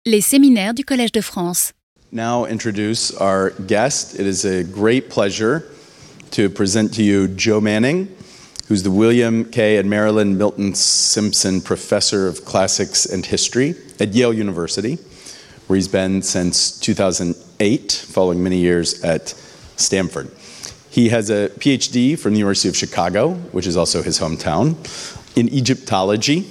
Les séminaires du Collège de France. Now introduce our guest. It is a great pleasure to present to you Joe Manning, who's the William K. and Marilyn Milton Simpson Professor of Classics and History at Yale University, where he's been since 2008, following many years at Stanford. He has a PhD from the University of Chicago, which is also his hometown, in Egyptology.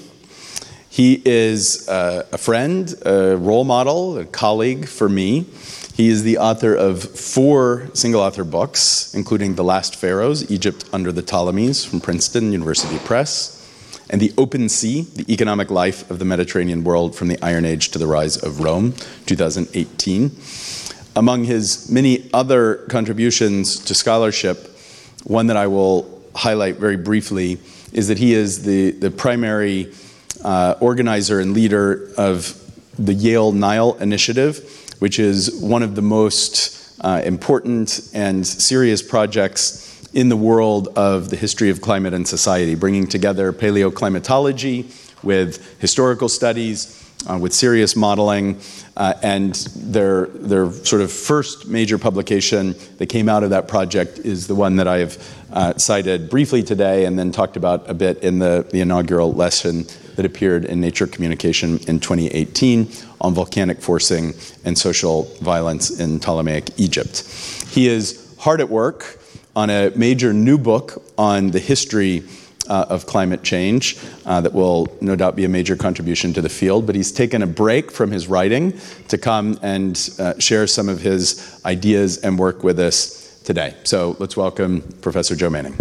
He is a friend, a role model, a colleague for me. He is the author of 4 single-author books, including The Last Pharaohs, Egypt Under the Ptolemies from Princeton University Press, and The Open Sea, The Economic Life of the Mediterranean World from the Iron Age to the Rise of Rome, 2018. Among his many other contributions to scholarship, one that I will highlight very briefly is that he is the primary organizer and leader of the Yale Nile Initiative, which is one of the most important and serious projects in the world of the history of climate and society, bringing together paleoclimatology with historical studies, with serious modeling, and their sort of first major publication that came out of that project is the one that I have cited briefly today and then talked about a bit in the inaugural lesson that appeared in Nature Communication in 2018 on volcanic forcing and social violence in Ptolemaic Egypt. He is hard at work on a major new book on the history of climate change that will no doubt be a major contribution to the field, but he's taken a break from his writing to come and share some of his ideas and work with us today. So let's welcome Professor Joe Manning.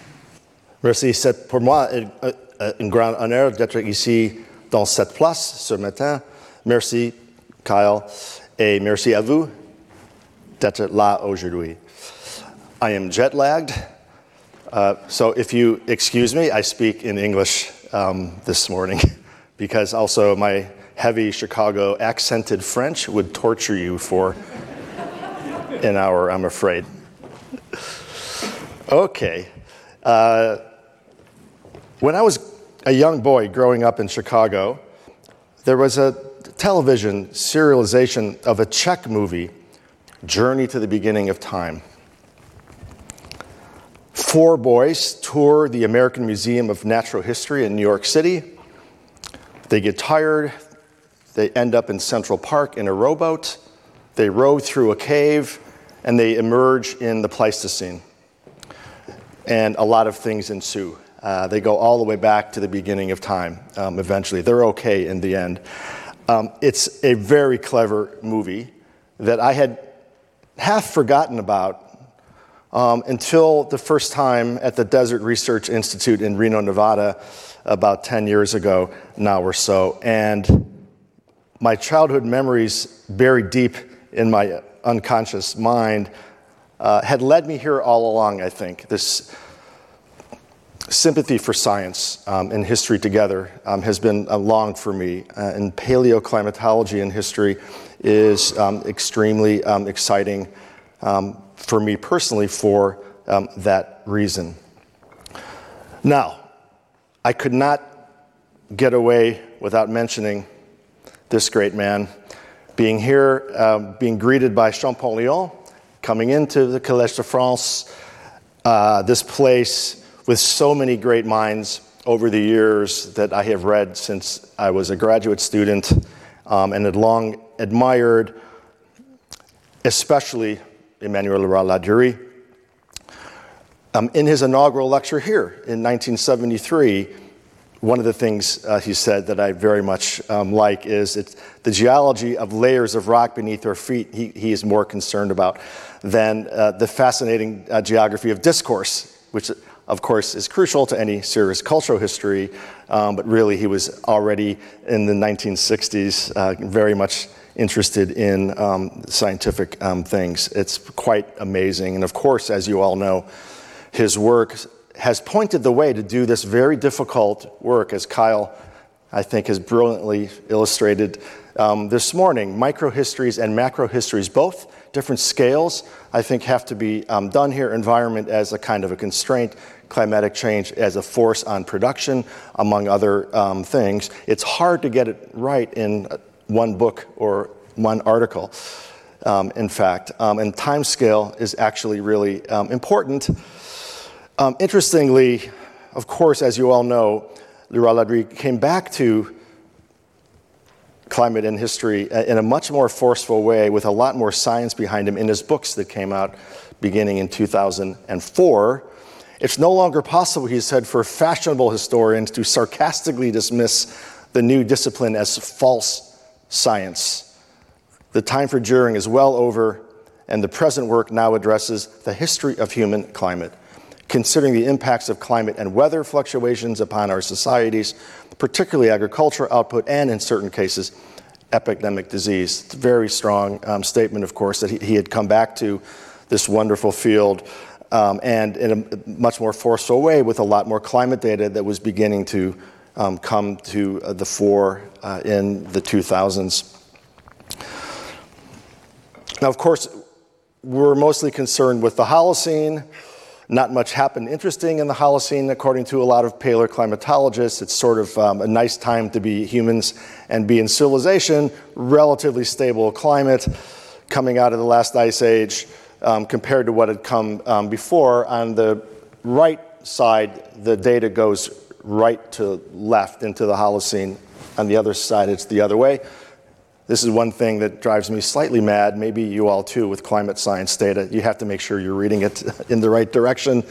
Merci. C'est pour moi un grand honneur d'être ici dans cette place ce matin. Merci, Kyle, et merci à vous d'être là aujourd'hui. I am jet-lagged, so if you excuse me, I speak in English this morning because also my heavy Chicago accented French would torture you for an hour, I'm afraid. Okay. When I was a young boy growing up in Chicago, there was a television serialization of a Czech movie, Journey to the Beginning of Time. 4 boys tour the American Museum of Natural History in New York City. They get tired. They end up in Central Park in a rowboat. They row through a cave, and they emerge in the Pleistocene. And a lot of things ensue. They go all the way back to the beginning of time, eventually. They're okay in the end. It's a very clever movie that I had half forgotten about until the first time at the Desert Research Institute in Reno, Nevada, about 10 years ago now or so. And my childhood memories buried deep in my unconscious mind had led me here all along, I think. This sympathy for science and history together has been long for me. And paleoclimatology and history is extremely exciting for me personally for that reason. Now, I could not get away without mentioning this great man. Being here, being greeted by Champollion, coming into the Collège de France, this place with so many great minds over the years that I have read since I was a graduate student and had long admired, especially Emmanuel Ladurie. In his inaugural lecture here in 1973, one of the things he said that I very much like is it's the geology of layers of rock beneath our feet he is more concerned about than the fascinating geography of discourse, which of course is crucial to any serious cultural history, but really he was already in the 1960s very much interested in scientific things. It's quite amazing. And of course, as you all know, his work has pointed the way to do this very difficult work, as Kyle, I think, has brilliantly illustrated this morning. Microhistories and macrohistories, both different scales, I think, have to be done here. Environment as a kind of a constraint, climatic change as a force on production, among other things. It's hard to get it right in one book or one article, in fact. And time scale is actually really important. Interestingly, of course, as you all know, Laurent Ladry came back to climate and history in a much more forceful way with a lot more science behind him in his books that came out beginning in 2004. It's no longer possible, he said, for fashionable historians to sarcastically dismiss the new discipline as false science. The time for jeering is well over, and the present work now addresses the history of human climate, considering the impacts of climate and weather fluctuations upon our societies, particularly agricultural output, and in certain cases, epidemic disease. It's a very strong statement, of course, that he had come back to this wonderful field and in a much more forceful way with a lot more climate data that was beginning to come to the fore in the 2000s. Now, of course, we're mostly concerned with the Holocene. Not much happened interesting in the Holocene, according to a lot of paleoclimatologists. It's sort of a nice time to be humans and be in civilization, relatively stable climate coming out of the last ice age compared to what had come before. On the right side, the data goes right to left into the Holocene. On the other side, it's the other way. This is one thing that drives me slightly mad, maybe you all too, with climate science data. You have to make sure you're reading it in the right direction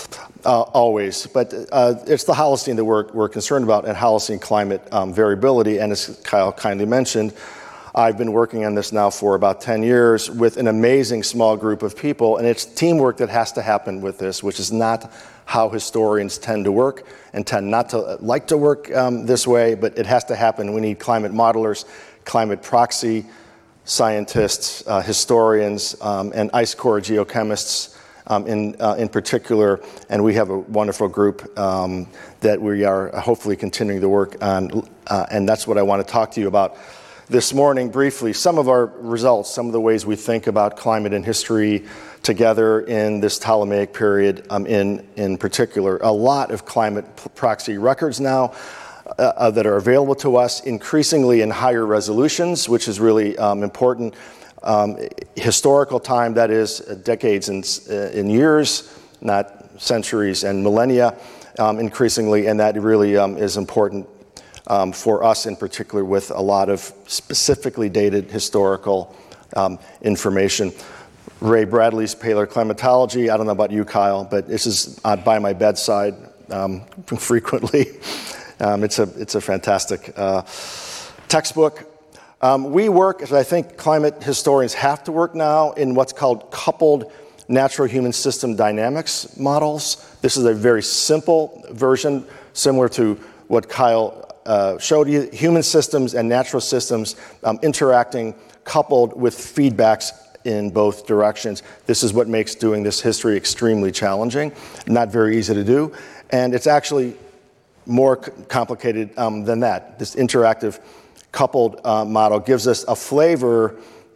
always. But it's the Holocene that we're concerned about, and Holocene climate variability. And as Kyle kindly mentioned, I've been working on this now for about 10 years with an amazing small group of people, and it's teamwork that has to happen with this, which is not how historians tend to work and tend not to like to work this way, but it has to happen. We need climate modelers, climate proxy scientists, historians, and ice core geochemists in particular. And we have a wonderful group that we are hopefully continuing to work on. And that's what I want to talk to you about this morning briefly. Some of our results, some of the ways we think about climate and history together in this Ptolemaic period in particular. A lot of climate proxy records now that are available to us, increasingly in higher resolutions, which is really important. Historical time, that is decades in years, not centuries and millennia, increasingly, and that really is important for us in particular with a lot of specifically dated historical information. Ray Bradley's Paleoclimatology, I don't know about you, Kyle, but this is by my bedside frequently. It's a fantastic textbook. We work, as I think climate historians have to work now, in what's called coupled natural human system dynamics models. This is a very simple version, similar to what Kyle showed you. Human systems and natural systems interacting, coupled with feedbacks in both directions. This is what makes doing this history extremely challenging, not very easy to do, and it's actually more complicated than that. This interactive coupled model gives us a flavor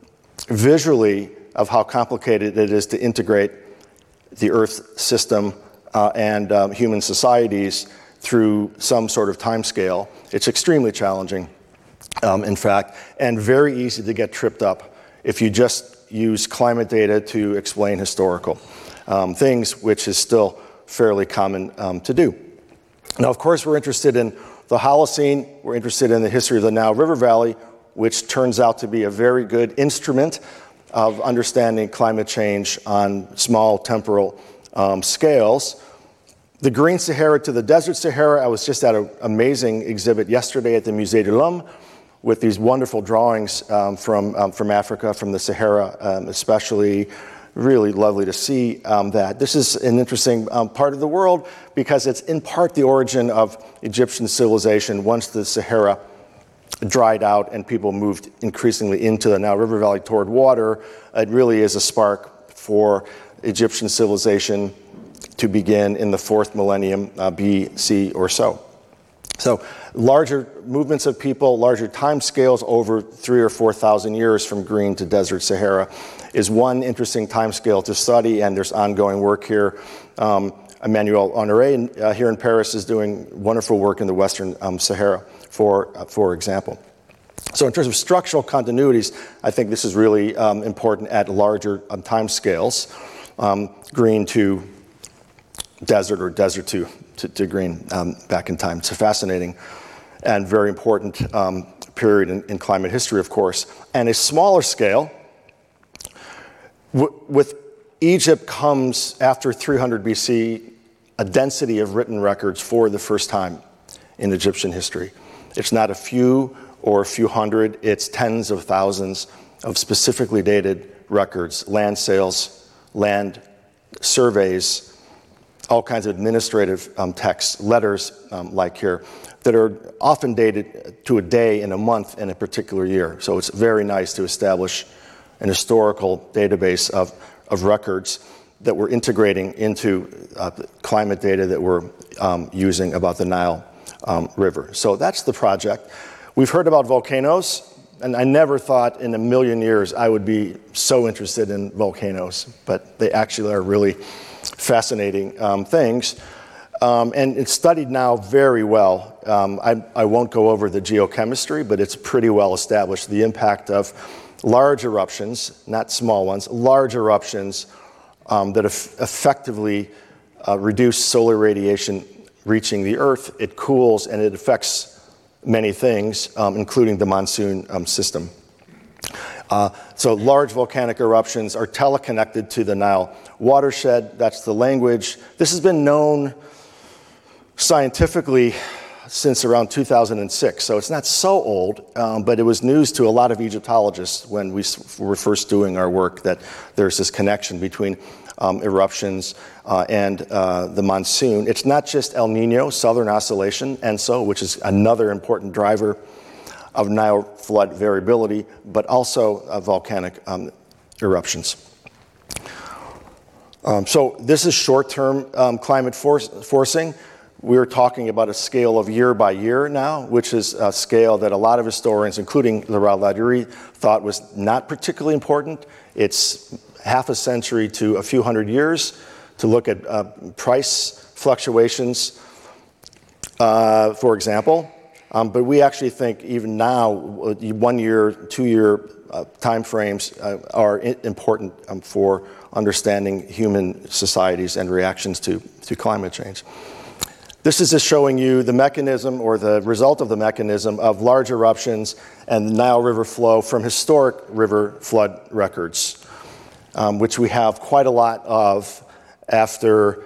visually of how complicated it is to integrate the Earth system and human societies through some sort of time scale. It's extremely challenging, in fact, and very easy to get tripped up if you just use climate data to explain historical things, which is still fairly common to do. Now, of course, we're interested in the Holocene. We're interested in the history of the Nile River Valley, which turns out to be a very good instrument of understanding climate change on small temporal scales. The Green Sahara to the Desert Sahara, I was just at an amazing exhibit yesterday at the Musée de l'Homme with these wonderful drawings from Africa, from the Sahara especially. Really lovely to see that. This is an interesting part of the world because it's in part the origin of Egyptian civilization once the Sahara dried out and people moved increasingly into the Nile River Valley toward water. It really is a spark for Egyptian civilization to begin in the 4th millennium BC or so. So larger movements of people, larger time scales over 3,000 or 4,000 years from green to desert Sahara is one interesting time scale to study, and there's ongoing work here. Emmanuel Honoré here in Paris is doing wonderful work in the Western Sahara, for example. So in terms of structural continuities, I think this is really important at larger time scales, green to desert or desert to green back in time. It's a fascinating and very important period in climate history, of course. And a smaller scale, with Egypt comes, after 300 BC, a density of written records for the first time in Egyptian history. It's not a few or a few hundred, it's tens of thousands of specifically dated records, land sales, land surveys, all kinds of administrative texts, letters like here, that are often dated to a day and a month in a particular year. So it's very nice to establish an historical database of records that we're integrating into climate data that we're using about the Nile River. So that's the project. We've heard about volcanoes, and I never thought in a million years I would be so interested in volcanoes, but they actually are really fascinating things. And it's studied now very well. I won't go over the geochemistry, but it's pretty well established, the impact of large eruptions, not small ones, large eruptions that effectively reduce solar radiation reaching the Earth. It cools and it affects many things, including the monsoon system. So large volcanic eruptions are teleconnected to the Nile watershed. That's the language. This has been known scientifically since around 2006, so it's not so old, but it was news to a lot of Egyptologists when we were first doing our work that there's this connection between eruptions and the monsoon. It's not just El Nino, Southern Oscillation, ENSO, which is another important driver of Nile flood variability, but also volcanic eruptions. So this is short-term climate forcing. We're talking about a scale of year by year now, which is a scale that a lot of historians, including Laurent Ladurée, thought was not particularly important. It's half a century to a few hundred years to look at price fluctuations, for example. But we actually think even now, 1 year, 2 year time frames are important for understanding human societies and reactions to climate change. This is just showing you the mechanism or the result of the mechanism of large eruptions and the Nile River flow from historic river flood records, which we have quite a lot of after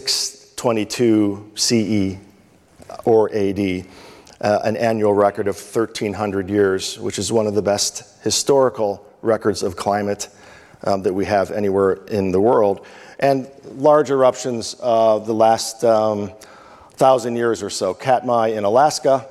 622 CE or AD, an annual record of 1,300 years, which is one of the best historical records of climate that we have anywhere in the world. And large eruptions of the last 1,000 years or so. Katmai in Alaska,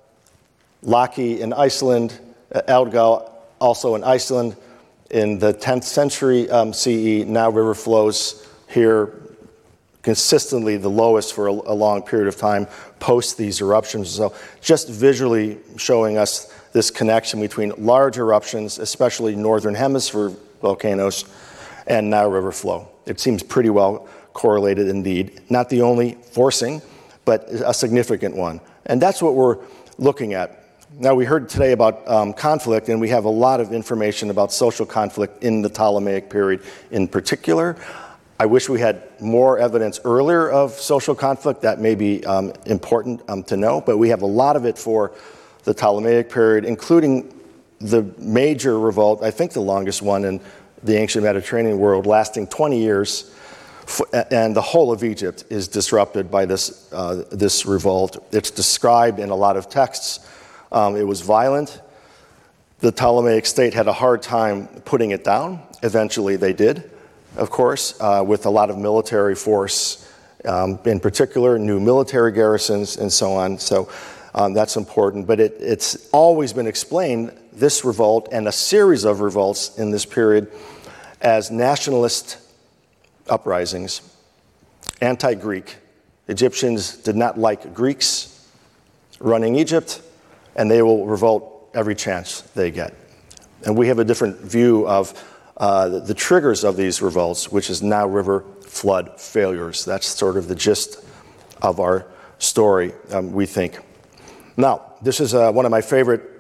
Laki in Iceland, Eldgau also in Iceland. In the 10th century CE, Nile River flows here consistently the lowest for a long period of time post these eruptions. So just visually showing us this connection between large eruptions, especially northern hemisphere volcanoes, and Nile River flow. It seems pretty well correlated indeed. Not the only forcing, but a significant one. And that's what we're looking at. Now, we heard today about conflict, and we have a lot of information about social conflict in the Ptolemaic period in particular. I wish we had more evidence earlier of social conflict. That may be important to know, but we have a lot of it for the Ptolemaic period, including the major revolt, I think the longest one in the ancient Mediterranean world, lasting 20 years, and the whole of Egypt is disrupted by this revolt. It's described in a lot of texts. It was violent. The Ptolemaic state had a hard time putting it down. Eventually they did, of course, with a lot of military force, in particular, new military garrisons and so on. So that's important. But it's always been explained, this revolt and a series of revolts in this period, as nationalist uprisings, anti-Greek. Egyptians did not like Greeks running Egypt, and they will revolt every chance they get. And we have a different view of the triggers of these revolts, which is Nile River flood failures. That's sort of the gist of our story, we think. Now, this is one of my favorite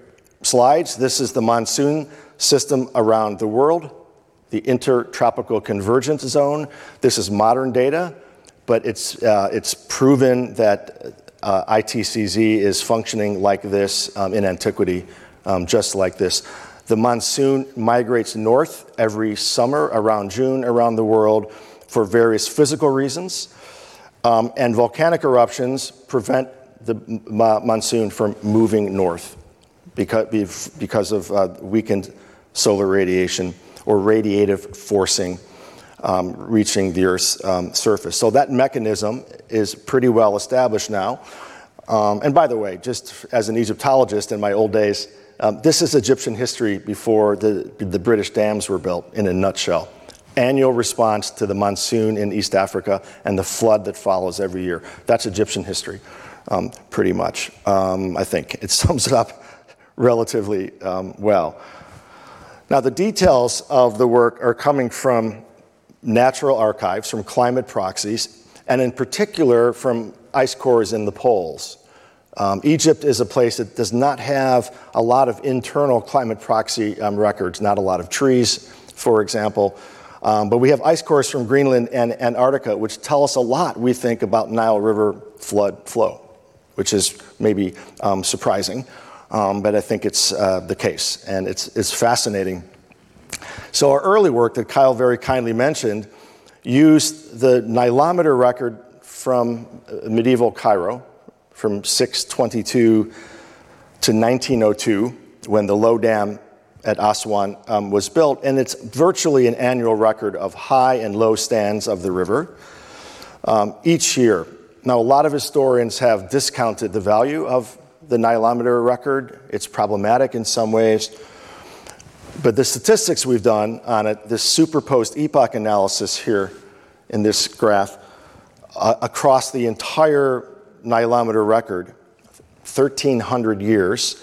slides, this is the monsoon system around the world, the intertropical convergence zone. This is modern data, but it's proven that ITCZ is functioning like this in antiquity, just like this. The monsoon migrates north every summer around June around the world for various physical reasons, and volcanic eruptions prevent the monsoon from moving north because of weakened solar radiation or radiative forcing reaching the Earth's surface. So that mechanism is pretty well established now. And by the way, just as an Egyptologist in my old days, this is Egyptian history before the British dams were built, in a nutshell. Annual response to the monsoon in East Africa and the flood that follows every year. That's Egyptian history, pretty much. I think it sums it up relatively well. Now, the details of the work are coming from natural archives, from climate proxies, and in particular from ice cores in the poles. Egypt is a place that does not have a lot of internal climate proxy records, not a lot of trees, for example. But we have ice cores from Greenland and Antarctica, which tell us a lot, we think, about Nile River flood flow, which is maybe surprising, but I think it's the case, and it's fascinating. So our early work that Kyle very kindly mentioned used the Nilometer record from medieval Cairo, from 622 to 1902, when the Low Dam at Aswan was built, and it's virtually an annual record of high and low stands of the river each year. Now, a lot of historians have discounted the value of the Nilometer record. It's problematic in some ways, but the statistics we've done on it, this superposed epoch analysis here in this graph, across the entire Nilometer record, 1,300 years,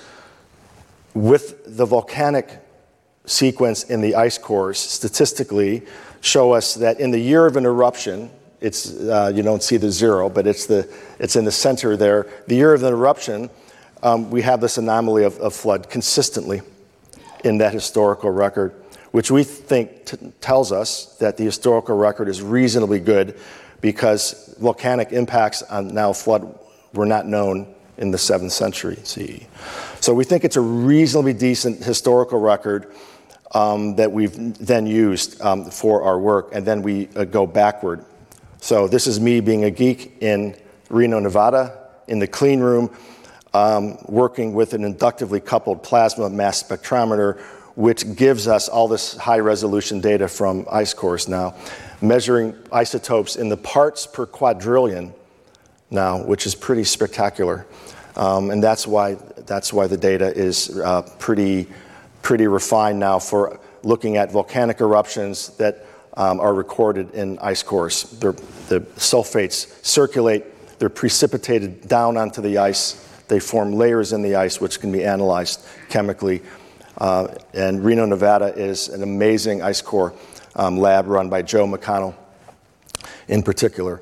with the volcanic sequence in the ice cores, statistically show us that in the year of an eruption, it's you don't see the zero, but it's in the center there. The year of an eruption, we have this anomaly of flood consistently in that historical record, which we think tells us that the historical record is reasonably good, because volcanic impacts on Nile flood were not known in the 7th century CE. So we think it's a reasonably decent historical record that we've then used for our work, and then we go backward. So this is me being a geek in Reno, Nevada, in the clean room, working with an inductively coupled plasma mass spectrometer, which gives us all this high-resolution data from ice cores now, measuring isotopes in the parts per quadrillion now, which is pretty spectacular. And that's why the data is pretty refined now for looking at volcanic eruptions that are recorded in ice cores. The sulfates circulate, they're precipitated down onto the ice, they form layers in the ice which can be analyzed chemically. And Reno, Nevada is an amazing ice core lab run by Joe McConnell in particular.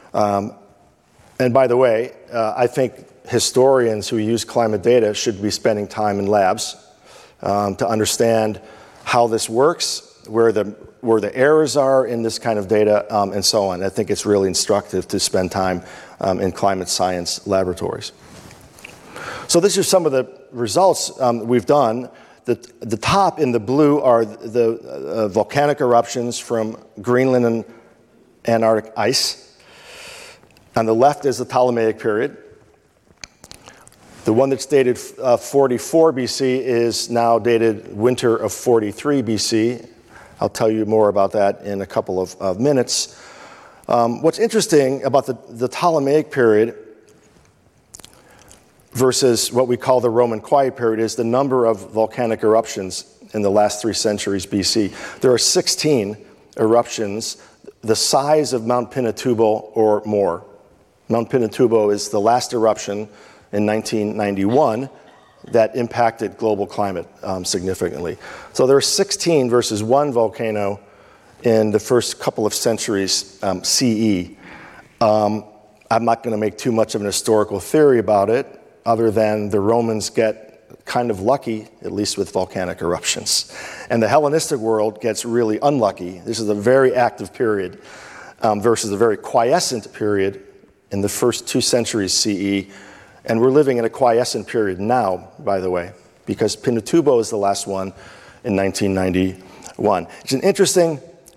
And by the way, I think historians who use climate data should be spending time in labs to understand how this works, where the errors are in this kind of data, and so on. I think it's really instructive to spend time in climate science laboratories. So these are some of the results we've done. The top in the blue are the volcanic eruptions from Greenland and Antarctic ice. On the left is the Ptolemaic period. The one that's dated 44 BC is now dated winter of 43 BC. I'll tell you more about that in a couple of minutes. What's interesting about the Ptolemaic period versus what we call the Roman Quiet period is the number of volcanic eruptions in the last 3 centuries BC. There are 16 eruptions the size of Mount Pinatubo or more. Mount Pinatubo is the last eruption in 1991 that impacted global climate significantly. So there are 16 versus 1 volcano in the first couple of centuries CE. I'm not going to make too much of an historical theory about it, other than the Romans get kind of lucky, at least with volcanic eruptions. And the Hellenistic world gets really unlucky. This is a very active period versus a very quiescent period in the first 2 centuries CE. And we're living in a quiescent period now, by the way, because Pinatubo is the last one in 1991. It's an interesting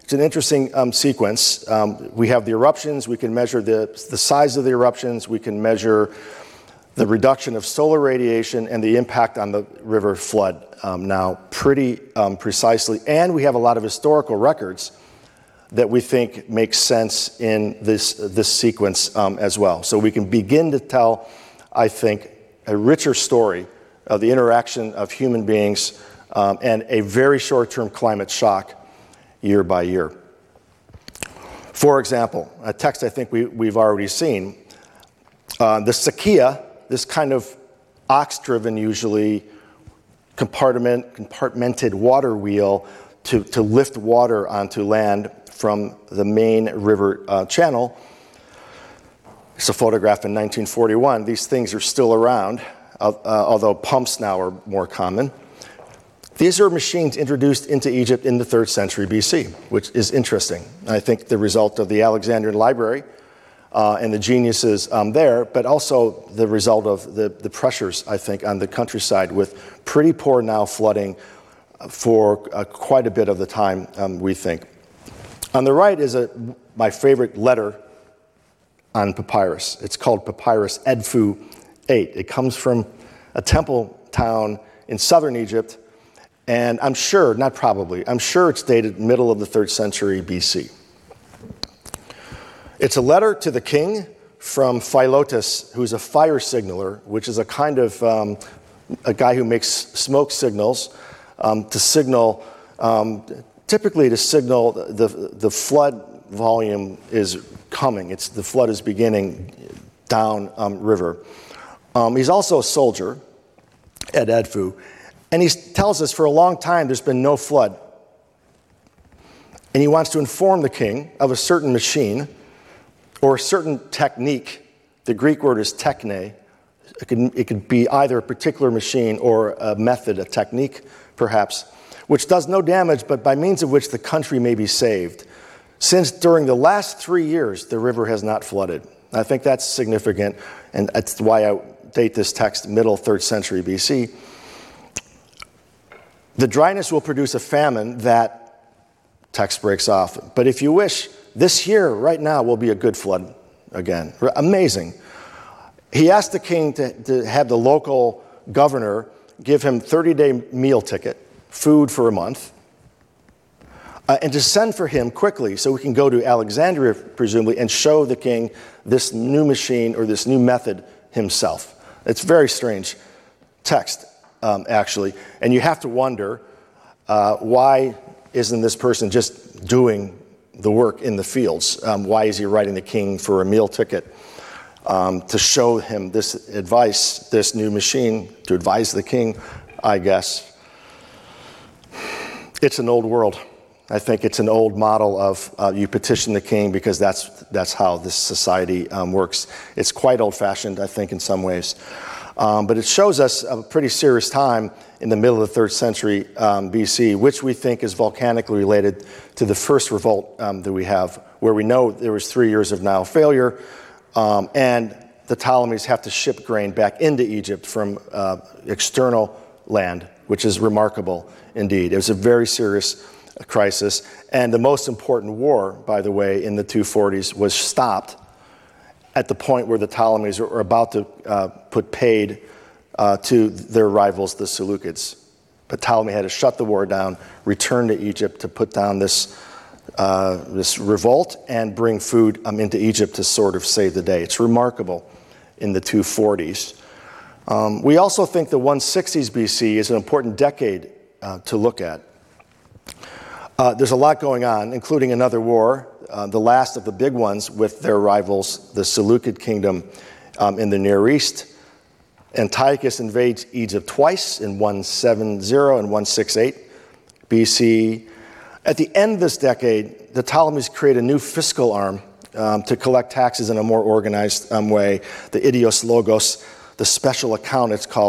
sequence. We have the eruptions. We can measure the size of the eruptions. We can measure the reduction of solar radiation and the impact on the river flood now pretty precisely. And we have a lot of historical records that we think make sense in this sequence as well. So we can begin to tell, I think, a richer story of the interaction of human beings and a very short-term climate shock year by year. For example, a text I think we've already seen, the Sakia, this kind of ox-driven, usually compartmented water wheel to lift water onto land from the main river channel. It's a photograph in 1941. These things are still around, although pumps now are more common. These are machines introduced into Egypt in the 3rd century BC, which is interesting. I think the result of the Alexandrian library and the geniuses there, but also the result of the pressures, I think, on the countryside with pretty poor now flooding for quite a bit of the time, we think. On the right is my favorite letter on papyrus. It's called Papyrus Edfu 8. It comes from a temple town in southern Egypt, and I'm sure it's dated middle of the 3rd century BC. It's a letter to the king from Philotas, who's a fire signaler, which is a kind of a guy who makes smoke signals to signal, typically to signal the flood volume is coming. The flood is beginning down river. He's also a soldier at Edfu, and he tells us for a long time there's been no flood. And he wants to inform the king of a certain machine or a certain technique. The Greek word is techne. It could be either a particular machine or a method, a technique perhaps, which does no damage, but by means of which the country may be saved. Since during the last 3 years, the river has not flooded. I think that's significant, and that's why I date this text middle 3rd century BC. The dryness will produce a famine, that text breaks off. But if you wish, this year, right now, will be a good flood again. Amazing. He asked the king to have the local governor give him 30-day meal ticket, food for a month, and to send for him quickly so we can go to Alexandria, presumably, and show the king this new machine or this new method himself. It's a very strange text, actually. And you have to wonder, why isn't this person just doing the work in the fields? Why is he writing the king for a meal ticket to show him this advice, this new machine, to advise the king, I guess? It's an old world. I think it's an old model of you petition the king because that's how this society works. It's quite old-fashioned, I think, in some ways. But it shows us a pretty serious time in the middle of the 3rd century BC, which we think is volcanically related to the first revolt that we have, where we know there was 3 years of Nile failure, and the Ptolemies have to ship grain back into Egypt from external land, which is remarkable indeed. It was a very serious crisis, and the most important war, by the way, in the 240s was stopped at the point where the Ptolemies were about to put paid to their rivals, the Seleucids. But Ptolemy had to shut the war down, return to Egypt to put down this revolt and bring food into Egypt to sort of save the day. It's remarkable in the 240s. We also think the 160s BC is an important decade to look at. There's a lot going on, including another war, the last of the big ones with their rivals, the Seleucid kingdom in the Near East. Antiochus invades Egypt twice, in 170 and 168 BC. At the end of this decade, the Ptolemies create a new fiscal arm to collect taxes in a more organized way, the Idios Logos, the special account, it's called,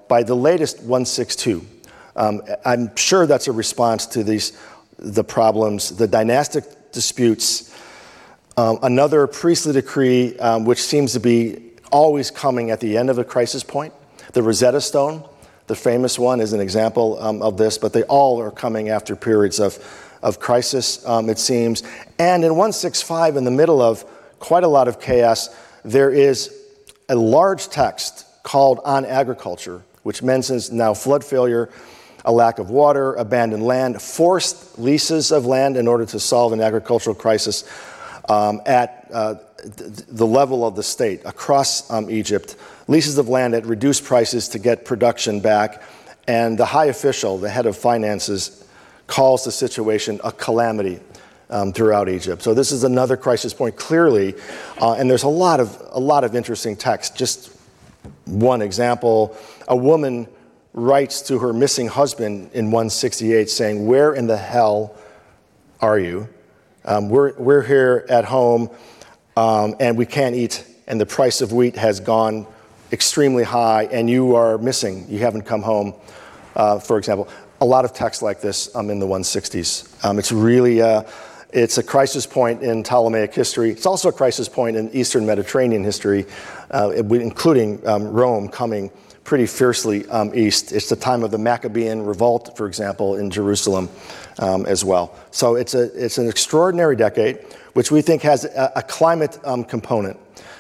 by the latest 162. I'm sure that's a response to the problems, the dynastic disputes, another priestly decree, which seems to be always coming at the end of a crisis point. The Rosetta Stone, the famous one, is an example of this, but they all are coming after periods of crisis, it seems. And in 165, in the middle of quite a lot of chaos, there is a large text called On Agriculture, which mentions now flood failure, a lack of water, abandoned land, forced leases of land in order to solve an agricultural crisis at the level of the state across Egypt, leases of land at reduced prices to get production back, and the high official, the head of finances, calls the situation a calamity throughout Egypt. So this is another crisis point, clearly, and there's a lot of interesting text. Just one example, a woman writes to her missing husband in 168 saying, "Where in the hell are you? We're here at home, and we can't eat, and the price of wheat has gone extremely high, and you are missing. You haven't come home," for example. A lot of text like this in the 160s. It's really, it's a crisis point in Ptolemaic history. It's also a crisis point in Eastern Mediterranean history, including Rome coming pretty fiercely east. It's the time of the Maccabean revolt, for example, in Jerusalem as well. So it's an extraordinary decade, which we think has a climate component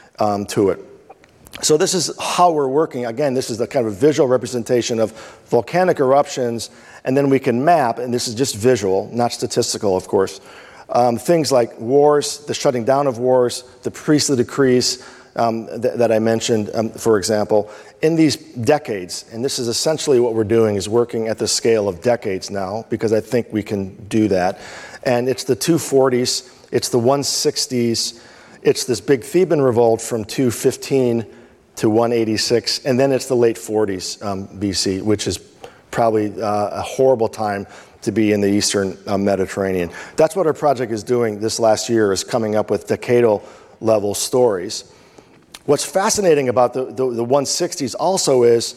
to it. So this is how we're working. Again, this is the kind of visual representation of volcanic eruptions, and then we can map, and this is just visual, not statistical, of course, things like wars, the shutting down of wars, the priestly decrees that I mentioned, for example, in these decades. And this is essentially what we're doing, is working at the scale of decades now, because I think we can do that. And it's the 240s, it's the 160s, it's this big Theban revolt from 215 to 186, and then it's the late 40s BC, which is probably a horrible time to be in the Eastern Mediterranean. That's what our project is doing this last year, is coming up with decadal level stories. What's fascinating about the 160s also is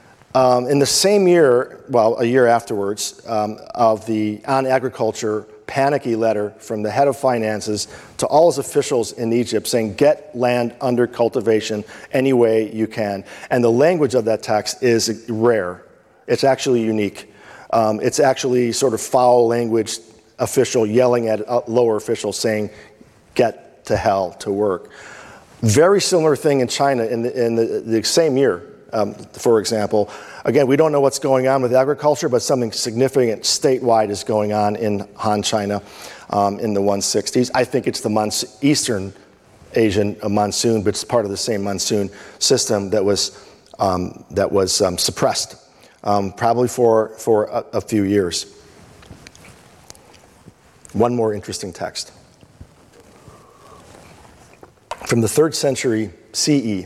in the same year, well, a year afterwards, of the On Agriculture panicky letter from the head of finances to all his officials in Egypt saying, get land under cultivation any way you can. And the language of that text is rare. It's actually unique. It's actually sort of foul language, official yelling at a lower official saying, get to hell to work. Very similar thing in China in the same year, for example. Again, we don't know what's going on with agriculture, but something significant statewide is going on in Han China in the 160s. I think it's the Eastern Asian monsoon, but it's part of the same monsoon system that was suppressed, probably for a few years. One more interesting text. From the 3rd century CE,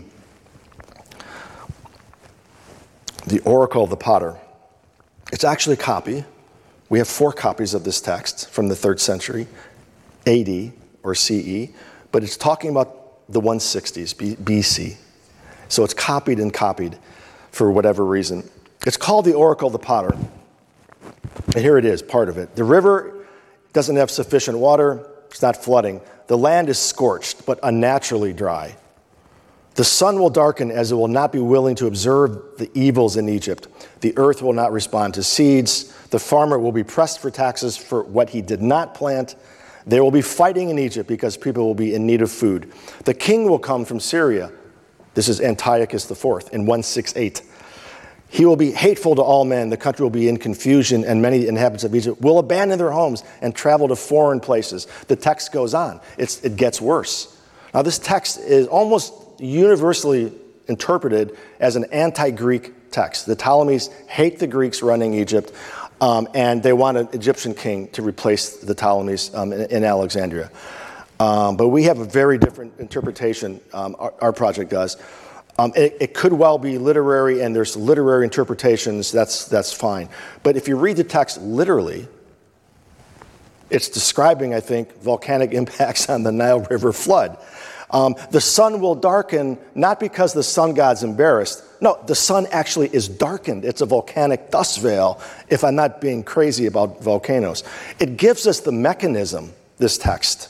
the Oracle of the Potter. It's actually a copy. We have 4 copies of this text from the 3rd century AD or CE, but it's talking about the 160s BC. So it's copied and copied for whatever reason. It's called the Oracle of the Potter. And here it is, part of it. The river doesn't have sufficient water. It's not flooding. The land is scorched, but unnaturally dry. The sun will darken as it will not be willing to observe the evils in Egypt. The earth will not respond to seeds. The farmer will be pressed for taxes for what he did not plant. There will be fighting in Egypt because people will be in need of food. The king will come from Syria. This is Antiochus IV in 168. He will be hateful to all men. The country will be in confusion, and many inhabitants of Egypt will abandon their homes and travel to foreign places. The text goes on. It gets worse. Now, this text is almost universally interpreted as an anti-Greek text. The Ptolemies hate the Greeks running Egypt, and they want an Egyptian king to replace the Ptolemies in Alexandria. But we have a very different interpretation, our project does. It could well be literary, and there's literary interpretations, that's fine. But if you read the text literally, it's describing, I think, volcanic impacts on the Nile River flood. The sun will darken, not because the sun god's embarrassed. No, the sun actually is darkened. It's a volcanic dust veil, if I'm not being crazy about volcanoes. It gives us the mechanism, this text.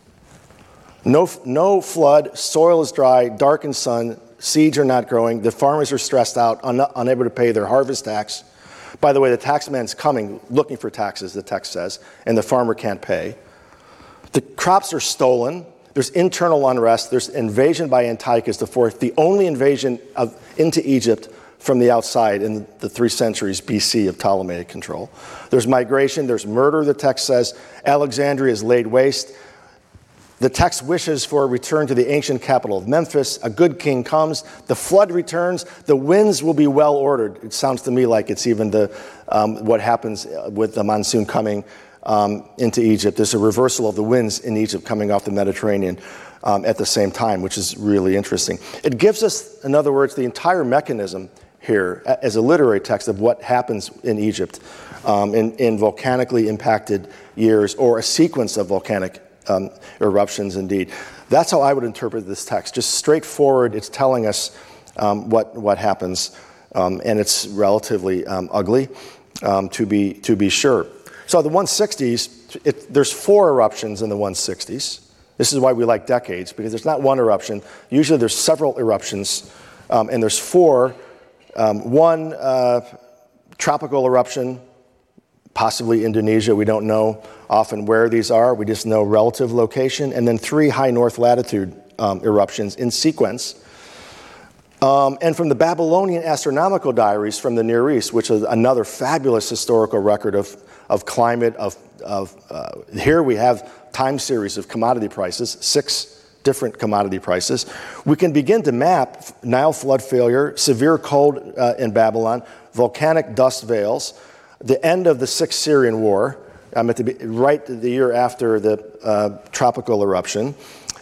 No flood, soil is dry, darkened sun, seeds are not growing, the farmers are stressed out, unable to pay their harvest tax. By the way, the tax man's coming, looking for taxes, the text says, and the farmer can't pay. The crops are stolen. There's internal unrest. There's invasion by Antiochus IV, the only invasion into Egypt from the outside in the 3 centuries BC of Ptolemaic control. There's migration. There's murder, the text says. Alexandria is laid waste. The text wishes for a return to the ancient capital of Memphis. A good king comes. The flood returns. The winds will be well ordered. It sounds to me like it's even what happens with the monsoon coming into Egypt. There's a reversal of the winds in Egypt coming off the Mediterranean at the same time, which is really interesting. It gives us, in other words, the entire mechanism here as a literary text of what happens in Egypt in volcanically impacted years, or a sequence of volcanic eruptions indeed. That's how I would interpret this text. Just straightforward, it's telling us what happens, and it's relatively ugly to be sure. So the 160s, there's 4 eruptions in the 160s. This is why we like decades, because there's not one eruption. Usually there's several eruptions, and there's 4. One tropical eruption, possibly Indonesia. We don't know often where these are. We just know relative location. And then 3 high north latitude eruptions in sequence. And from the Babylonian astronomical diaries from the Near East, which is another fabulous historical record of climate, here we have time series of commodity prices, 6 different commodity prices. We can begin to map Nile flood failure, severe cold in Babylon, volcanic dust veils, the end of the 6th Syrian War, right the year after the tropical eruption,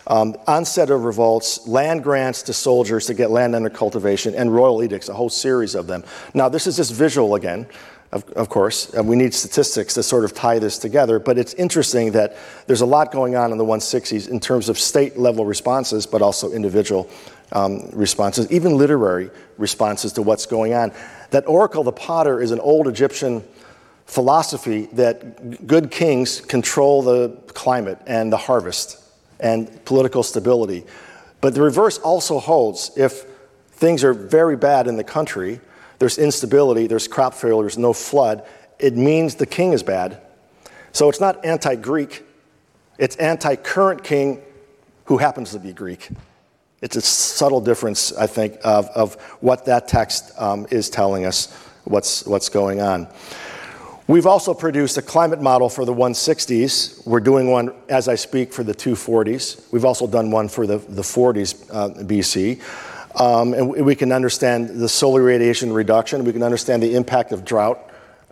onset of revolts, land grants to soldiers to get land under cultivation, and royal edicts, a whole series of them. Now, this is just visual again, of course. We need statistics to sort of tie this together, but it's interesting that there's a lot going on in the 160s in terms of state-level responses, but also individual responses, even literary responses to what's going on. That Oracle the Potter is an old Egyptian philosophy that good kings control the climate and the harvest and political stability. But the reverse also holds. If things are very bad in the country, there's instability, there's crop failure, there's no flood, it means the king is bad. So it's not anti-Greek, it's anti-current king who happens to be Greek. It's a subtle difference, I think, of what that text is telling us, what's going on. We've also produced a climate model for the 160s. We're doing one, as I speak, for the 240s. We've also done one for the 40s BC. And we can understand the solar radiation reduction. We can understand the impact of drought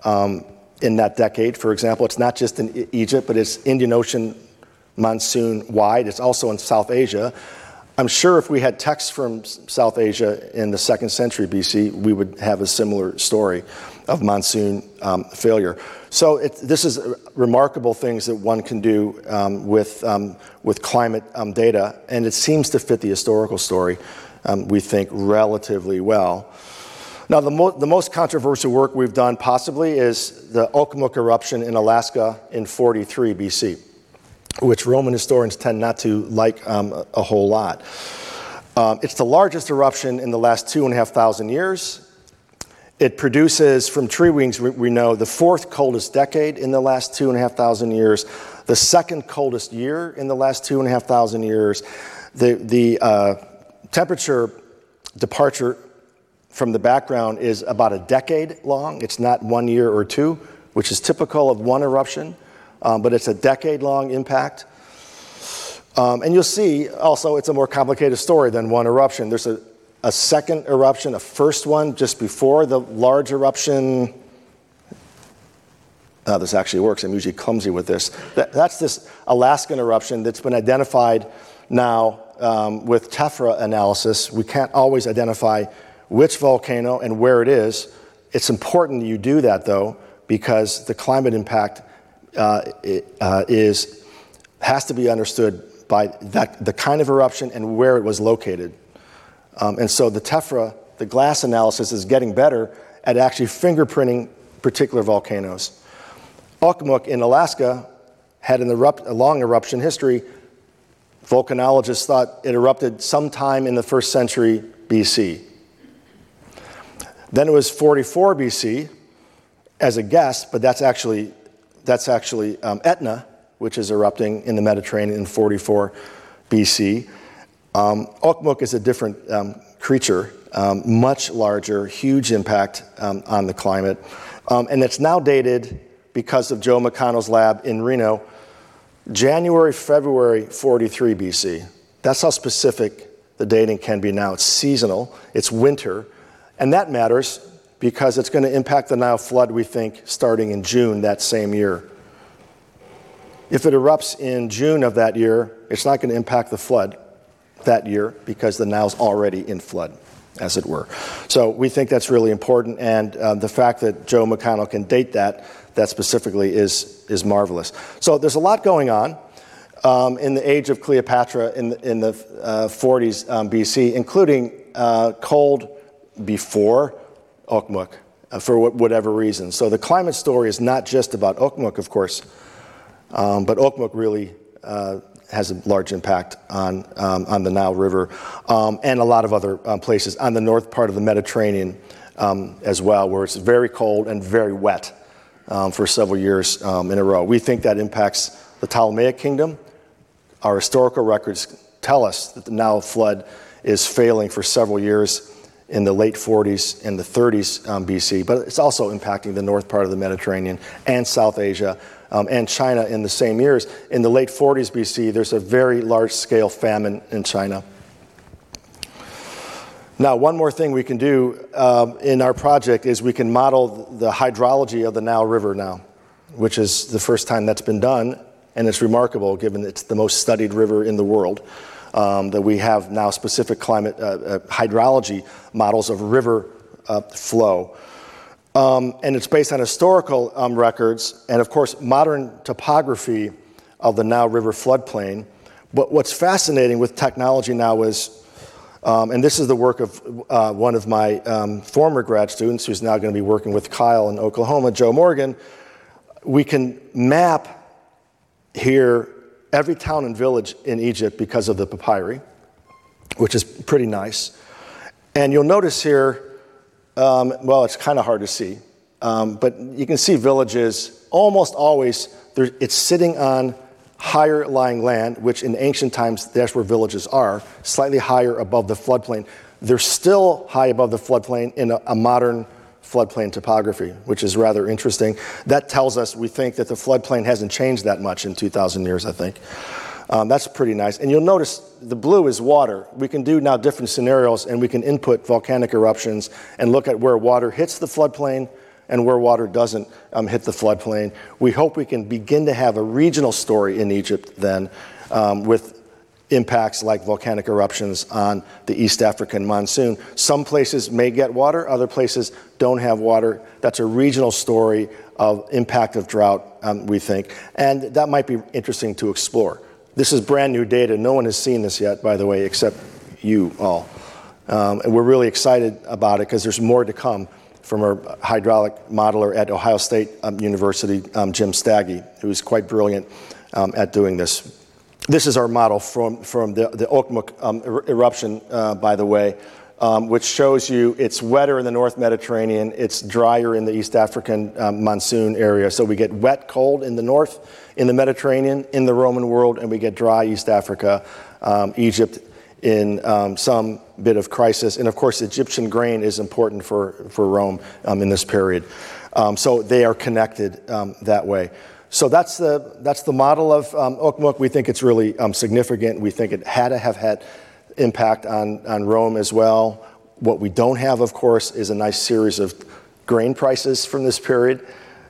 in that decade. For example, it's not just in Egypt, but it's Indian Ocean monsoon-wide. It's also in South Asia. I'm sure if we had texts from South Asia in the 2nd century BC, we would have a similar story of monsoon failure. So this is remarkable things that one can do with climate data, and it seems to fit the historical story, we think, relatively well. Now, the most controversial work we've done possibly is the Okmulgee eruption in Alaska in 43 BC, which Roman historians tend not to like a whole lot. It's the largest eruption in the last 2,500 years. It produces, from tree rings, we know, the 4th coldest decade in the last 2,500 years, the 2nd coldest year in the last 2,500 years. The temperature departure from the background is about a decade long. It's not 1 year or 2, which is typical of one eruption, but it's a decade-long impact. And you'll see, also, it's a more complicated story than one eruption. There's a second eruption, a first one just before the large eruption. This actually works. I'm usually clumsy with this. That's this Alaskan eruption that's been identified now with tephra analysis. We can't always identify which volcano and where it is. It's important you do that, though, because the climate impact has to be understood by the kind of eruption and where it was located. And so the TEFRA, the glass analysis, is getting better at actually fingerprinting particular volcanoes. Okmuk in Alaska had a long eruption history. Volcanologists thought it erupted sometime in the 1st century BC. Then it was 44 BC as a guess, but that's actually Etna, which is erupting in the Mediterranean in 44 BC. Okmuk is a different creature, much larger, huge impact on the climate. And it's now dated, because of Joe McConnell's lab in Reno, January, February 43 BC. That's how specific the dating can be now. It's seasonal, it's winter, and that matters because it's going to impact the Nile flood, we think, starting in June that same year. If it erupts in June of that year, it's not going to impact the flood that year because the Nile's already in flood, as it were. So we think that's really important, and the fact that Joe McConnell can date that specifically is marvelous. So there's a lot going on in the age of Cleopatra in the 40s BC, including cold before Okmuk for whatever reason. So the climate story is not just about Okmuk, of course, but Okmuk really has a large impact on the Nile River and a lot of other places on the north part of the Mediterranean as well, where it's very cold and very wet for several years in a row. We think that impacts the Ptolemaic kingdom. Our historical records tell us that the Nile flood is failing for several years in the late 40s and the 30s BC, but it's also impacting the north part of the Mediterranean and South Asia and China in the same years. In the late 40s BC, there's a very large-scale famine in China. Now, one more thing we can do in our project is we can model the hydrology of the Nile River now, which is the first time that's been done, and it's remarkable given it's the most studied river in the world, that we have now specific climate hydrology models of river flow. And it's based on historical records and, of course, modern topography of the Nile River floodplain. But what's fascinating with technology now is, and this is the work of one of my former grad students who's now going to be working with Kyle in Oklahoma, Joe Morgan, we can map here every town and village in Egypt because of the papyri, which is pretty nice. And you'll notice here, well, it's kind of hard to see, but you can see villages almost always, it's sitting on higher lying land, which in ancient times, that's where villages are, slightly higher above the floodplain. They're still high above the floodplain in a modern floodplain topography, which is rather interesting. That tells us we think that the floodplain hasn't changed that much in 2,000 years, I think. That's pretty nice. And you'll notice the blue is water. We can do now different scenarios, and we can input volcanic eruptions and look at where water hits the floodplain and where water doesn't hit the floodplain. We hope we can begin to have a regional story in Egypt then with impacts like volcanic eruptions on the East African monsoon. Some places may get water, other places don't have water. That's a regional story of impact of drought, we think. And that might be interesting to explore. This is brand new data. No one has seen this yet, by the way, except you all. And we're really excited about it because there's more to come from our hydraulic modeler at Ohio State University, Jim Staggy, who's quite brilliant at doing this. This is our model from the Okmuk eruption, by the way, which shows you it's wetter in the North Mediterranean, it's drier in the East African monsoon area. So we get wet, cold in the north, in the Mediterranean, in the Roman world, and we get dry East Africa, Egypt in some bit of crisis. And of course, Egyptian grain is important for Rome in this period. So they are connected that way. So that's the model of Okmuk. We think it's really significant. We think it had to have had impact on Rome as well. What we don't have, of course, is a nice series of grain prices from this period.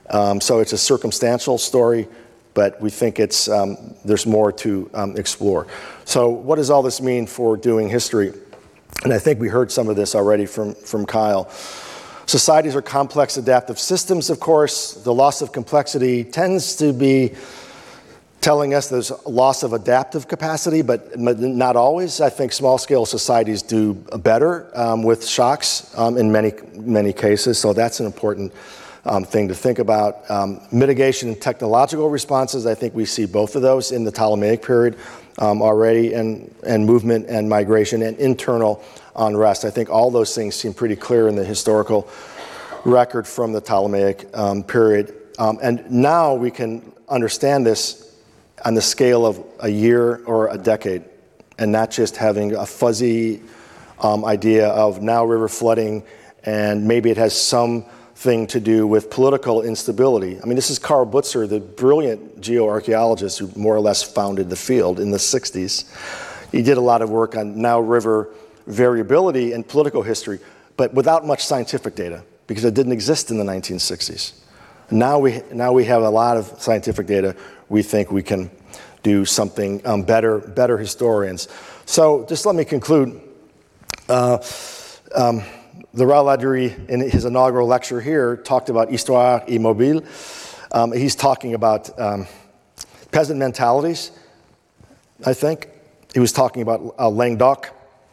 So it's a circumstantial story, but we think there's more to explore. So what does all this mean for doing history? And I think we heard some of this already from Kyle. Societies are complex adaptive systems, of course. The loss of complexity tends to be telling us there's a loss of adaptive capacity, but not always. I think small-scale societies do better with shocks in many cases, so that's an important thing to think about. Mitigation and technological responses, I think we see both of those in the Ptolemaic period already, and movement and migration and internal unrest. I think all those things seem pretty clear in the historical record from the Ptolemaic period. And now we can understand this on the scale of a year or a decade, and not just having a fuzzy idea of Nile River flooding, and maybe it has something to do with political instability. I mean, this is Karl Butzer, the brilliant geoarchaeologist who more or less founded the field in the 60s. He did a lot of work on Nile River variability and political history, but without much scientific data, because it didn't exist in the 1960s. Now we have a lot of scientific data. We think we can do something better historians. So just let me conclude. The Raoul Ladurée, in his inaugural lecture here, talked about Histoire immobile. He's talking about peasant mentalities, I think. He was talking about Languedoc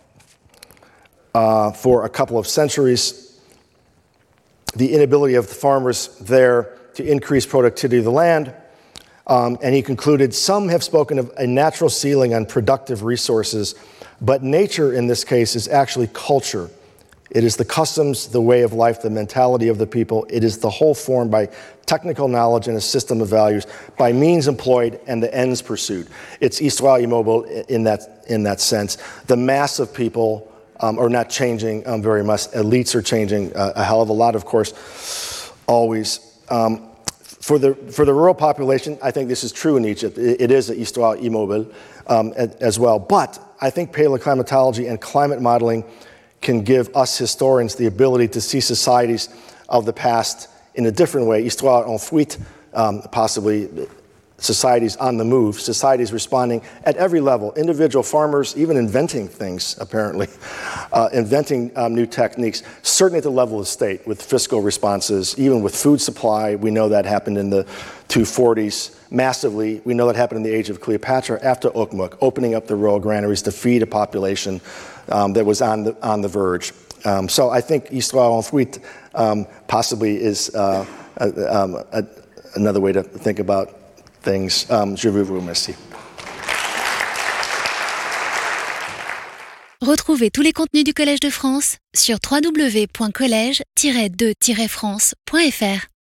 for a couple of centuries. The inability of the farmers there to increase productivity of the land. And he concluded, some have spoken of a natural ceiling on productive resources, but nature in this case is actually culture. It is the customs, the way of life, the mentality of the people. It is the whole formed by technical knowledge and a system of values, by means employed and the ends pursued. It's Histoire immobile in that sense. The mass of people are not changing very much. Elites are changing a hell of a lot, of course, always. For the rural population, I think this is true in Egypt. It is a Histoire immobile as well. But I think paleoclimatology and climate modeling can give us historians the ability to see societies of the past in a different way. Histoire en fuite, possibly societies on the move, societies responding at every level, individual farmers even inventing things, apparently, inventing new techniques, certainly at the level of the state with fiscal responses, even with food supply. We know that happened in the 240s massively. We know that happened in the age of Cleopatra after Okmuk, opening up the royal granaries to feed a population that was on the verge. So I think Histoire en fuite possibly is another way to think about things. Je vous remercie. Retrouvez tous les contenus du Collège de France sur www.collège-2-france.fr.